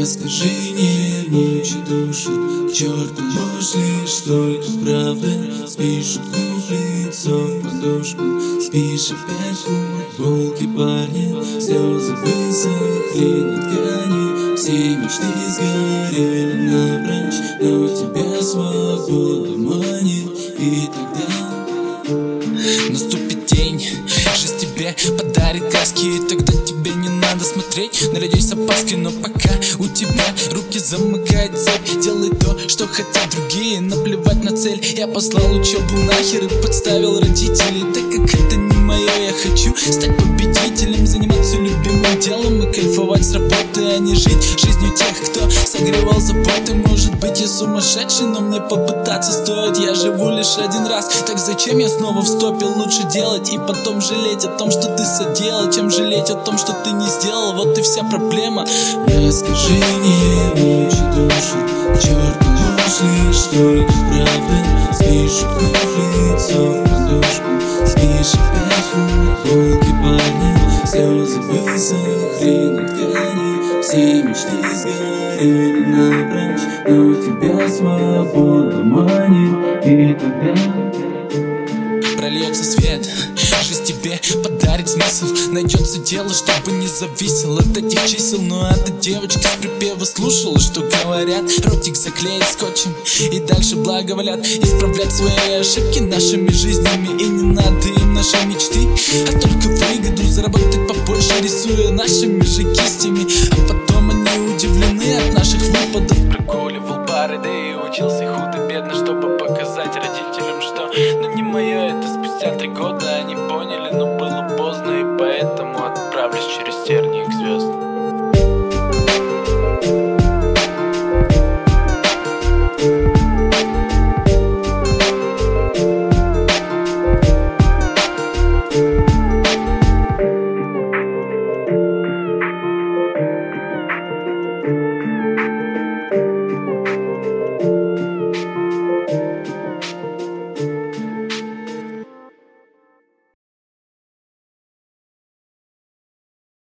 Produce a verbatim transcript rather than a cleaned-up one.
Скажи, не мучи души, к черту ложь лишь только правда. Спишь шутку в лицо, в подушку, спишь опять в футболке парня. Слезы высохли на ткани, все мечты сгорели напрочь, но тебя свобода манит. И тогда наступит день, жизнь тебе подарит краски, и тогда тебе не надо смотреть на людей с опаской. Но пока у тебя руки замыкает цепь, делай то, что хотят другие, наплевать на цель. Я послал учебу нахер и подставил родителей, так как это не мое. Я хочу стать победителем, заниматься любимым делом и кайфовать с работы, а не жить жизнью тех, кто согревал заботы. Может быть, я сумасшедший, но мне попытаться стоит. Я живу лишь один раз, так зачем я снова в стопе? Лучше делать и потом жалеть о том, что ты соделал, чем жалеть о том, что ты не сделал. Вот и вся проблема. Скажи, не мучи души, к черту ложь лишь только правда. Спишь шутку в лицо, в подушку, спишь опять в футболке парня. Слезы высохли на ткани, все мечты сгорели напрочь, но тебя свобода манит. И тогда прольется свет, жизнь тебе подарит смысл. Найдется дело, чтобы не зависел от этих чисел. Ну а ты, девочка, с припева слушала, что говорят? Ротик заклеить скотчем и дальше благоволят исправлять свои ошибки нашими жизнями. И не надо им наши мечты, а только выгоду заработать побольше, рисуя нашими же кистями. А потом они удивлены от наших выпадов. Прогуливал пары, да и учился худо-бедно, чтобы показать родителям, что ну не мое это. Спустя три года они поняли, но было поздно, и поэтому